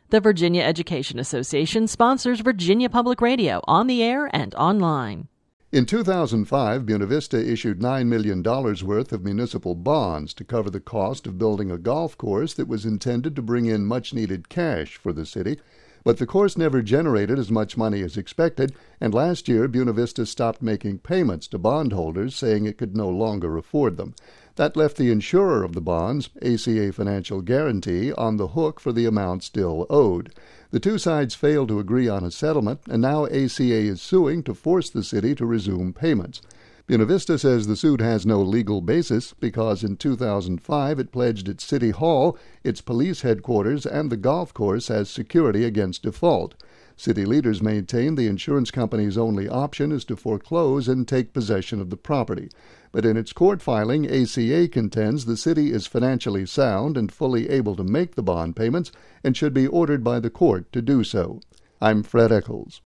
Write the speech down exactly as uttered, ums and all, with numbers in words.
The Virginia Education Association sponsors Virginia Public Radio on the air and online. In two thousand five, Buena Vista issued nine million dollars worth of municipal bonds to cover the cost of building a golf course that was intended to bring in much-needed cash for the city. But the course never generated as much money as expected, and last year Buena Vista stopped making payments to bondholders, saying it could no longer afford them. That left the insurer of the bonds, A C A Financial Guarantee, on the hook for the amount still owed. The two sides failed to agree on a settlement, and now A C A is suing to force the city to resume payments. Buena Vista says the suit has no legal basis because in two thousand five it pledged its city hall, its police headquarters, and the golf course as security against default. City leaders maintain the insurance company's only option is to foreclose and take possession of the property. But in its court filing, A C A contends the city is financially sound and fully able to make the bond payments and should be ordered by the court to do so. I'm Fred Eccles.